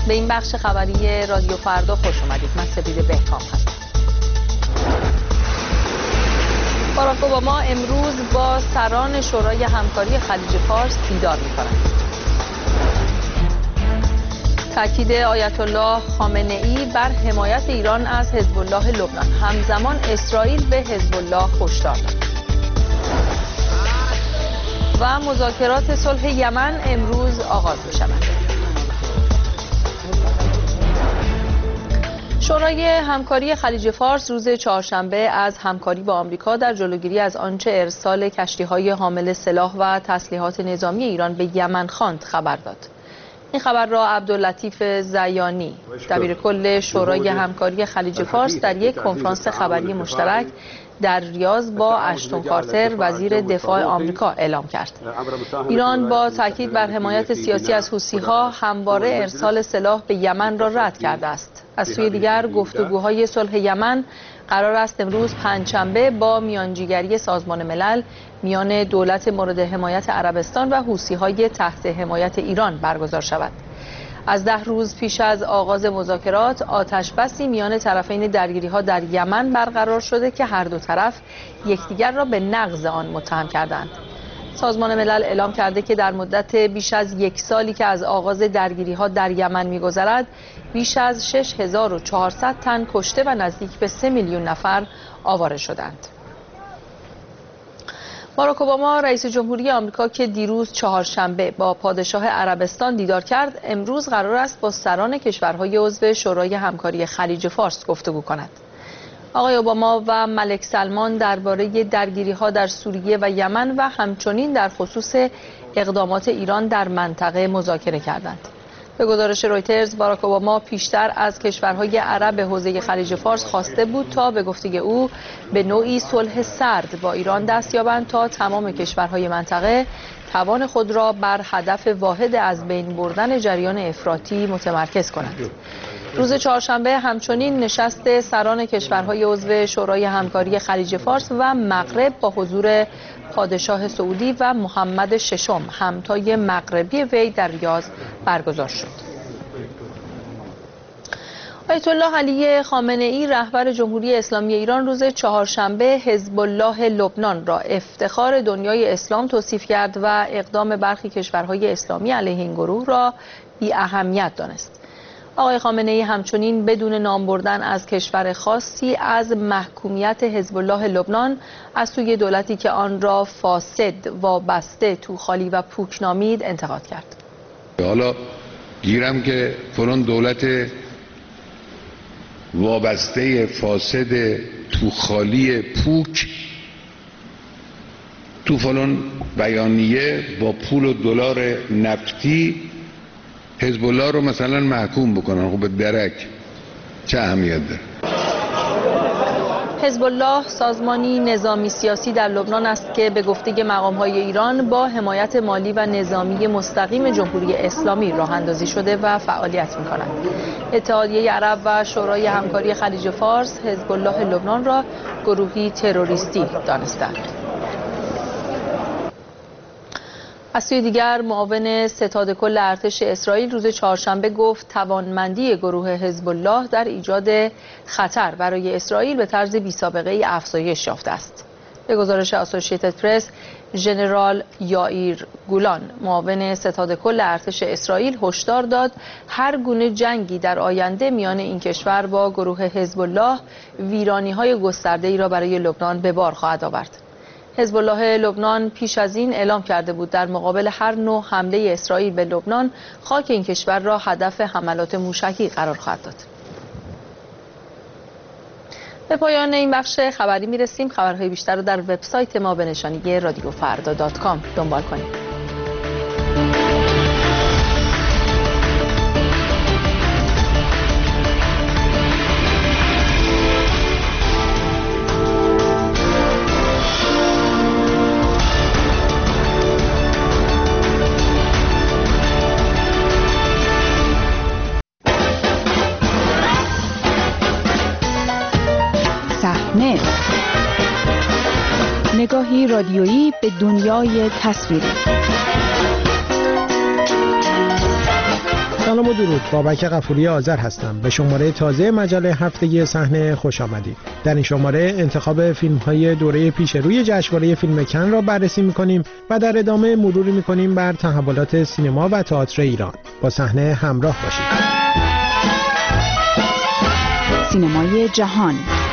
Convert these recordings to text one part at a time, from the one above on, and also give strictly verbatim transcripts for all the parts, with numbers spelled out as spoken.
به این بخش خبری رادیو فردا خوش اومدید. من سپید بهکام هستم. باراک اوباما امروز با سران شورای همکاری خلیج فارس دیدار می‌کند. تاکید آیت الله خامنه ای بر حمایت ایران از حزب الله لبنان. همزمان اسرائیل به حزب الله هشدار داد. و مذاکرات صلح یمن امروز آغاز می‌شود. شورای همکاری خلیج فارس روز چهارشنبه از همکاری با آمریکا در جلوگیری از آنچه ارسال کشتی‌های حامل سلاح و تسلیحات نظامی ایران به یمن خواند خبر داد. این خبر را عبداللطیف زیانی دبیر کل شورای همکاری خلیج فارس در یک کنفرانس خبری مشترک در ریاض با اشتون کارتر وزیر دفاع آمریکا اعلام کرد. ایران با تاکید بر حمایت سیاسی از حوثی‌ها همواره ارسال سلاح به یمن را رد کرده است. از سوی دیگر گفتگوهای صلح یمن قرار است امروز پنجشنبه با میانجیگری سازمان ملل میان دولت مورد حمایت عربستان و حوثی‌های تحت حمایت ایران برگزار شود. از ده روز پیش از آغاز مذاکرات آتش‌بسی میان طرفین درگیری‌ها در یمن برقرار شده که هر دو طرف یکدیگر را به نقض آن متهم کردند. سازمان ملل اعلام کرده که در مدت بیش از یک سالی که از آغاز درگیری‌ها در یمن می‌گذرد بیش از شش هزار و چهارصد تن کشته و نزدیک به سه میلیون نفر آواره شدند. باراک اوباما رئیس جمهوری آمریکا که دیروز چهارشنبه با پادشاه عربستان دیدار کرد، امروز قرار است با سران کشورهای عضو شورای همکاری خلیج فارس گفتگو کند. آقای اوباما و ملک سلمان درباره درگیری‌ها در سوریه و یمن و همچنین در خصوص اقدامات ایران در منطقه مذاکره کردند. به گزارش رویترز، باراک اوباما پیشتر از کشورهای عرب حوزه خلیج فارس خواسته بود تا به گفته او به نوعی صلح سرد با ایران دست یابند تا تمام کشورهای منطقه توان خود را بر هدف واحد از بین بردن جریان افراطی متمرکز کنند. روز چهارشنبه همچنین نشست سران کشورهای عضو شورای همکاری خلیج فارس و مغرب با حضور پادشاه سعودی و محمد ششم همتای مغربی وی در ریاض برگزار شد. آیت الله علی خامنه ای رهبر جمهوری اسلامی ایران روز چهارشنبه حزب الله لبنان را افتخار دنیای اسلام توصیف کرد و اقدام برخی کشورهای اسلامی علیه این گروه را بی اهمیت دانست. آقای خامنه ای همچنین بدون نام بردن از کشور خاصی از محکومیت حزب الله لبنان از سوی دولتی که آن را فاسد، وابسته، توخالی و پوک نامید انتقاد کرد. حالا گیرم که فلان دولت وابسته، فاسد، توخالی، پوک تو فلان بیانیه با پول و دلار نفتی حزب الله رو مثلا محکوم بکنن، خب به درک چه اهمیت داره؟ حزب الله سازمانی نظامی سیاسی در لبنان است که به گفته مقام‌های ایران با حمایت مالی و نظامی مستقیم جمهوری اسلامی راه اندازی شده و فعالیت می‌کند. اتحادیه عرب و شورای همکاری خلیج فارس حزب الله لبنان را گروهی تروریستی دانستند. از سوی دیگر معاون ستاد کل ارتش اسرائیل روز چهارشنبه گفت توانمندی گروه حزب الله در ایجاد خطر برای اسرائیل به طرز بی‌سابقه‌ای افزایش یافته است. به گزارش آسوشیتد پرس، ژنرال یائیر گولان معاون ستاد کل ارتش اسرائیل هشدار داد هر گونه جنگی در آینده میان این کشور با گروه حزب الله ویرانی‌های گسترده‌ای را برای لبنان به بار خواهد آورد. حزب الله لبنان پیش از این اعلام کرده بود در مقابل هر نوع حمله اسرائیل به لبنان خاک این کشور را هدف حملات موشکی قرار خواهد داد. به پایان این بخش خبری میرسیم. خبرهای بیشتر رو در وبسایت ما به نشانی رادیو فردا دات کام دنبال کنید. نگاهی رادیویی به دنیای تصویری. سلام و درود، بابک غفوری آذر هستم. به شماره تازه مجله هفتگی صحنه خوش آمدید. در این شماره انتخاب فیلم‌های دوره پیش روی جشنواره فیلم کن را بررسی می‌کنیم و در ادامه مروری می‌کنیم بر تحولات سینما و تئاتر ایران. با صحنه همراه باشید. سینمای جهان.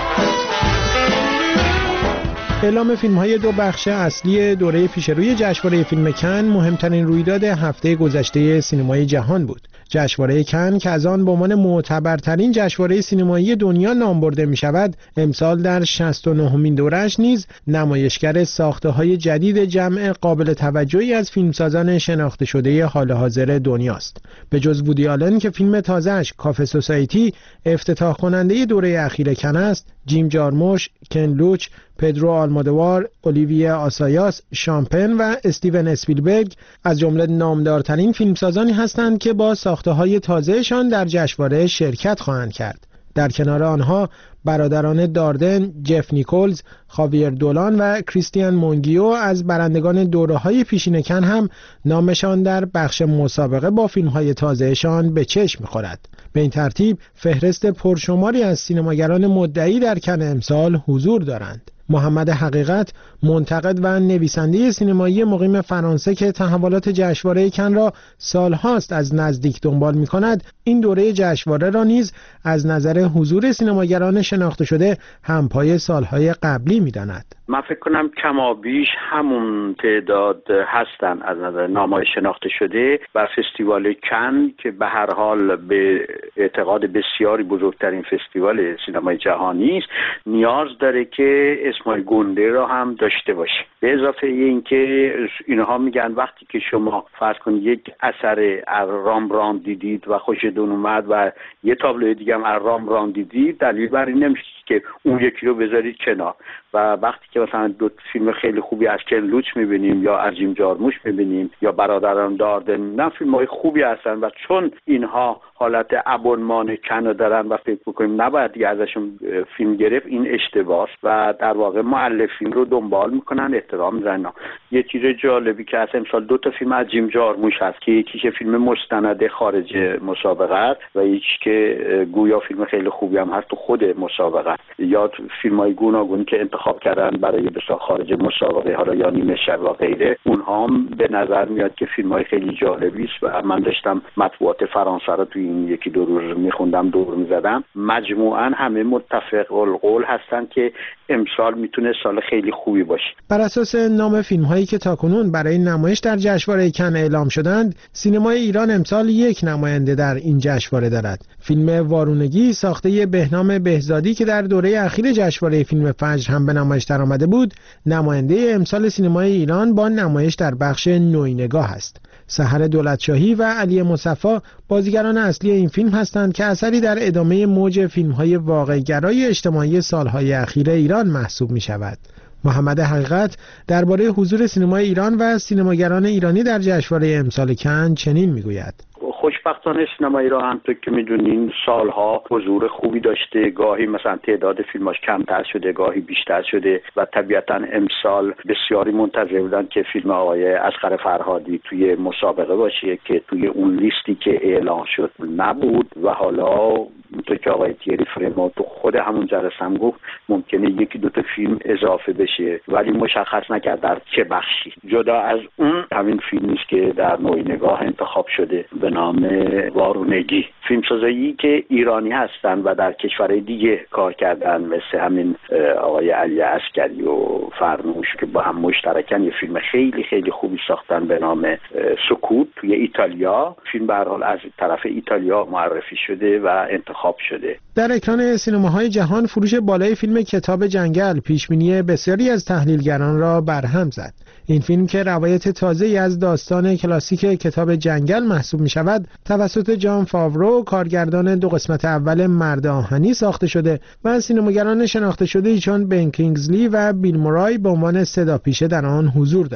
اعلام فیلم‌های دو بخش اصلی دوره پیشروی جشنواره فیلم کن مهمترین رویداد هفته گذشته سینمای جهان بود. جشنواره کن که از آن به عنوان معتبرترین جشنواره سینمایی دنیا نام برده می‌شود، امسال در شصت و نهمین دوره‌اش نیز نمایشگر ساخته‌های جدید جمع قابل توجهی از فیلمسازان شناخته شده حال حاضر دنیاست. به جز وودی آلن که فیلم تازه‌اش کافه سوسایتی افتتاح کننده دوره اخیر کن است، جیم جارموش، کن لوچ، پدرو آلمودوار، اولیویه آسایاس، شامپن و استیون اسپیلبرگ از جمله نامدارترین فیلمسازانی هستند که با ساخته‌های تازه‌شان در جشنواره شرکت خواهند کرد. در کنار آنها برادران داردن، جف نیکولز، خاویر دولان و کریستیان مونگیو از برندگان دوره‌های پیشین کن هم نامشان در بخش مسابقه با فیلم‌های تازه‌شان به چشم می‌خورد. به این ترتیب فهرست پرشماری از سینماگران مدعی در کن امسال حضور دارند. محمد حقیقت، منتقد و نویسنده سینمایی مقیم فرانسه که تحولات جشنواره کن را سالهاست از نزدیک دنبال می‌کند، این دوره جشنواره را نیز از نظر حضور سینماگران شناخته شده همپای سالهای قبلی می‌داند. من فکر کنم کمابیش همون تعداد هستن از نظر نام‌های شناخته شده و فستیوال کن که به هر حال به اعتقاد بسیاری بزرگترین فستیوال سینمای جهانی است، نیاز داره که اسمای گنده را هم داشته باشه. به اضافه این که اینها میگن وقتی که شما فرض کنید یک اثر رامبران دیدید و خوشتون اومد و یه تابلوی دیگه هم رامبران دیدید، دلیل بر این نمیشه که اون یکی رو بذارید کنار. و وقتی که مثلا دو فیلم خیلی خوبی از کن لوچ میبینیم یا از جیم جارموش میبینیم یا برادران داردن، نه فیلم‌های خوبی هستن و چون اینها حالت ابونمان کن دارن و فکر می‌کنیم نباید دیگه ازشون فیلم گرفت، این اشتباهه و در واقع مؤلفین رو دنبال میکنن، احترام میذارن. یه چیز جالبی که از امسال دو تا فیلم از جیم جارموش هست که یکیش فیلم مستند خارج مسابقه است و یکی که گویا فیلم خیلی خوبی هم هست تو خود مسابقه، یا فیلم‌های گوناگونی که انتخاب کردن برای بسیار خارج مسابقه، حالا یا نیمه شب و غیره، اونها هم به نظر میاد که فیلم‌های خیلی جالبی است و من داشتم مطبوعات فرانسه رو توی این یکی دو روز میخوندم، دور میزدم. مجموعاً همه متفق القول هستن که امسال میتونه سال خیلی خوبی باشه. بر اساس نام فیلم‌هایی که تاکنون برای نمایش در جشنواره کن اعلام شدند، سینمای ایران امسال یک نماینده در این جشنواره دارد. فیلم وارونگی ساخته بهنام بهزادی که در دوره اخیر جشنواره فیلم فجر هم به نمایش درآمده بود، نماینده امسال سینمای ایران با نمایش در بخش نوینگاه است. سحر دولتشاهی و علی مصفی بازیگران اصلی این فیلم هستند که اثری در ادامه موج فیلم‌های واقع‌گرای اجتماعی سالهای اخیر ایران محسوب می‌شود. محمد حقیقت درباره حضور سینمای ایران و سینماگران ایرانی در جشنواره امسال کن چنین می‌گوید: خوشبختانه سینما ایران همونطور که میدونین سالها حضور خوبی داشته، گاهی مثلا تعداد فیلماش کمتر شده، گاهی بیشتر شده و طبیعتا امسال بسیاری منتظر بودن که فیلم آقای اصغر فرهادی توی مسابقه باشه که توی اون لیستی که اعلان شد نبود و حالا تو که آقای تیری فرما تو خود همون جلسه هم گفت ممکنه یکی دو تا فیلم اضافه بشه، ولی مشخص نکرد در چه بخشی. جدا از اون همین فیلمی است که در نوینگاه انتخاب شده به نام وارونگی، فیلمسازایی که ایرانی هستن و در کشورهای دیگه کار کردن، مثل همین آقای علی عسکری و فرنوش که با هم مشترکن یه فیلم خیلی خیلی خوبی ساختن به نام سکوت توی ایتالیا. فیلم به هر حال از طرف ایتالیا معرفی شده و انتخاب شده. در اکران سینماهای جهان فروش بالای فیلم کتاب جنگل پیشبینی بسیاری از تحلیلگران را برهم زد. این فیلم که روایت تازه‌ای از داستان کلاسیک کتاب جنگل محسوب می شود، توسط جان فاورو کارگردان دو قسمت اول مرد آهنی ساخته شده و سینماگران شناخته شده چون بن کینگزلی و بیل مورای به عنوان صداپیشه در آن حضور دارند.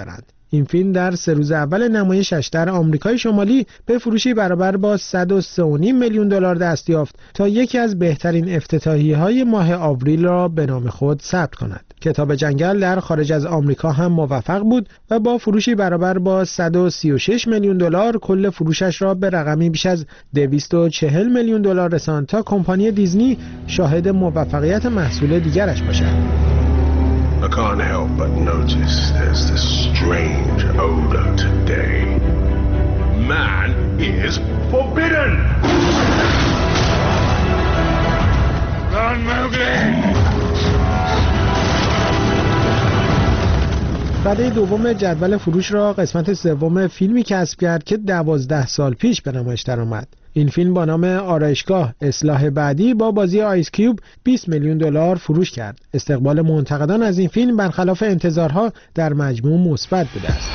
این فیلم در سه روز اول نمایشش در آمریکای شمالی به فروشی برابر با صد و سه و نیم میلیون دلار دست یافت تا یکی از بهترین افتتاحیه‌های ماه آوریل را به نام خود ثبت کند. کتاب جنگل در خارج از آمریکا هم موفق بود و با فروشی برابر با صد و سی و شش میلیون دلار کل فروشش را به رقمی بیش از دویست و چهل میلیون دلار رساند تا کمپانی دیزنی شاهد موفقیت محصول دیگرش باشد. I can't help but notice there's this strange odor today. Man is forbidden! Run, Mowgli! رده دوم جدول فروش را قسمت سوم فیلمی کسب کرد که دوازده سال پیش به نمایش درآمد. این فیلم با نام آرایشگاه اصلاح بعدی با بازی آیس کیوب بیست میلیون دلار فروش کرد. استقبال منتقدان از این فیلم برخلاف انتظارها در مجموع مثبت بوده است.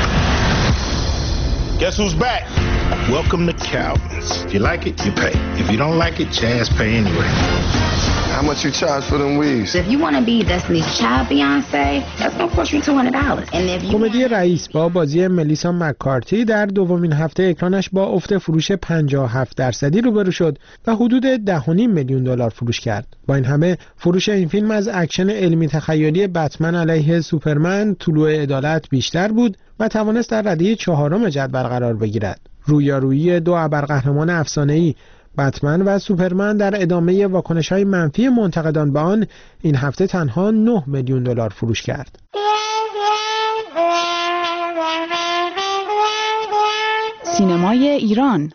Guess who's back? Welcome to Calvin's. If you like it, you pay. If you don't like it, Chaz pay anyway. How much you charge for them weaves? If you want to be Destiny's Child Beyonce, that's going to cost you two hundred dollars. And if you کمدی رئیس با بازی ملیسا مککارتی در دومین هفته اکرانش با افت فروش پنجاه و هفت درصدی روبرو شد و حدود ده و نیم میلیون دلار فروش کرد. با این همه فروش این فیلم از اکشن علمی تخیلی بتمن علیه سوپرمن طلوع عدالت بیشتر بود و توانست در رده چهارم جدول قرار بگیرد. رویارویی دو ابرقهرمان افسانه‌ای بتمن و سوپرمن در ادامه واکنش‌های منفی منتقدان به آن این هفته تنها نه میلیون دلار فروش کرد. سینمای ایران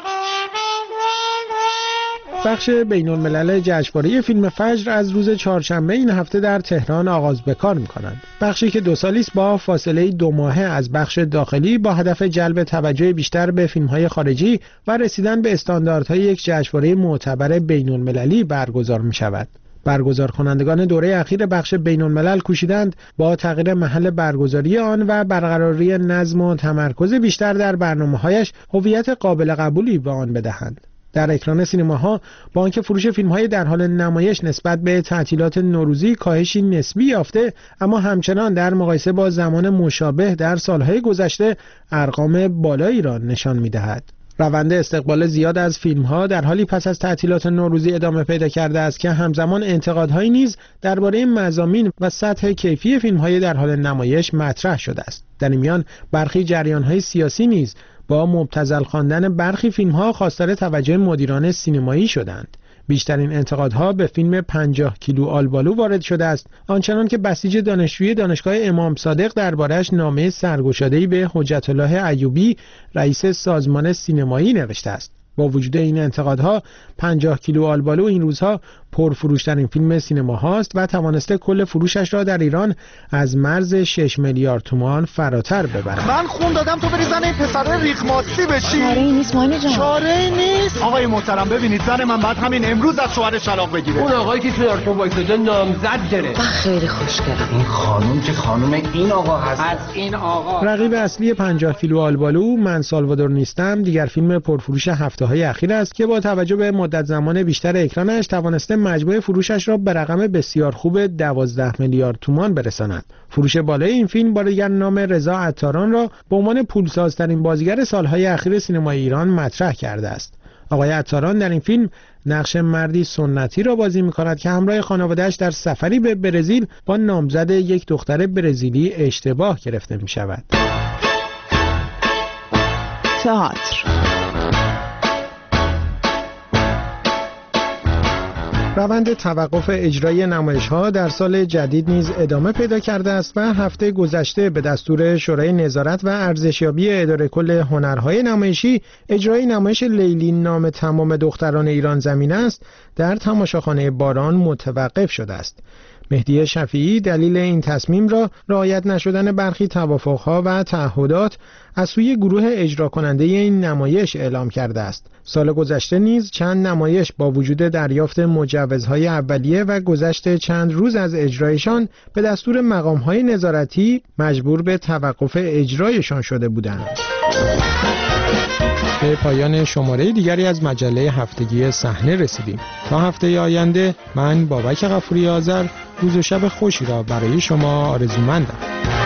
بخش بین‌الملل جشنواره فیلم فجر از روز چهارشنبه این هفته در تهران آغاز به کار می‌کنند. بخشی که دو سالی است با فاصله دو ماهه از بخش داخلی با هدف جلب توجه بیشتر به فیلم‌های خارجی و رسیدن به استانداردهای یک جشنواره معتبر بین‌المللی برگزار می‌شود. برگزار کنندگان دوره اخیر بخش بین‌الملل کوشیدند با تغییر محل برگزاری آن و برقراری نظم و تمرکز بیشتر در برنامه‌هایش هویت قابل قبولی به آن بدهند. در اکران سینماها با آنکه فروش فیلم‌های در حال نمایش نسبت به تعطیلات نوروزی کاهشی نسبی یافته، اما همچنان در مقایسه با زمان مشابه در سالهای گذشته ارقام بالایی را نشان می‌دهد. روند استقبال زیاد از فیلم‌ها در حالی پس از تعطیلات نوروزی ادامه پیدا کرده است که همزمان انتقادهایی نیز درباره مضامین و سطح کیفی فیلم‌های در حال نمایش مطرح شده است. در این میان برخی جریان‌های سیاسی نیز با مبتذل خواندن برخی فیلم‌ها خواستار توجه مدیران سینمایی شدند. بیشترین انتقادها به فیلم پنجاه کیلو آلبالو وارد شده است، آنچنان که بسیج دانشجوی دانشگاه امام صادق درباره‌اش نامه سرگشاده‌ای به حجت الله ایوبی رئیس سازمان سینمایی نوشته است. با وجود این انتقادها، پنجاه کیلو آلبالو این روزها پرفروش‌ترین فیلم سینما هاست و توانسته کل فروشش را در ایران از مرز شش میلیارد تومان فراتر ببرد. من خون دادم تو بری زن این پسر ریخماسی بشی. چاره‌ای نیست مانی جان. چاره‌ای نیست. آقای محترم ببینید زن من بعد همین امروز از شوهرش طلاق بگیره. اون آقایی که تو دارتون وایساده نامزد داره. خیلی خوشگله. این خانم که خانم این آقا هست. از این آقا. رقیب اصلی پنجاه کیلو آلبالو من سالوادور نیستم دیگر فیلم پرفروش هفته‌های اخیر است که با توجه به مدت زمان بیشتر اکرانش توانسته مجموع فروشش را به رقم بسیار خوب دوازده میلیارد تومان برساند. فروش بالای این فیلم با دیگر نام رضا عطاران را به عنوان پولسازترین بازیگر سالهای اخیر سینمای ایران مطرح کرده است. آقای عطاران در این فیلم نقش مردی سنتی را بازی می‌کند که همراه خانواده‌اش در سفری به برزیل با نامزد یک دختر برزیلی اشتباه گرفته می‌شود. تئاتر روند توقف اجرای نمایش‌ها در سال جدید نیز ادامه پیدا کرده است و هفته گذشته به دستور شورای نظارت و ارزشیابی اداره کل هنرهای نمایشی اجرای نمایش لیلی نام تمام دختران ایران زمین است در تماشاخانه باران متوقف شده است. مهدی شفیعی دلیل این تصمیم را رعایت نشدن برخی توافق‌ها و تعهدات از سوی گروه اجرا کننده این نمایش اعلام کرده است. سال گذشته نیز چند نمایش با وجود دریافت مجوزهای اولیه و گذشت چند روز از اجرایشان به دستور مقام‌های نظارتی مجبور به توقف اجرایشان شده بودند. به پایان شماره دیگری از مجله هفتگی صحنه رسیدیم. تا هفته آینده من بابک غفوری آذر روز و شب خوشی را برای شما آرزومندم.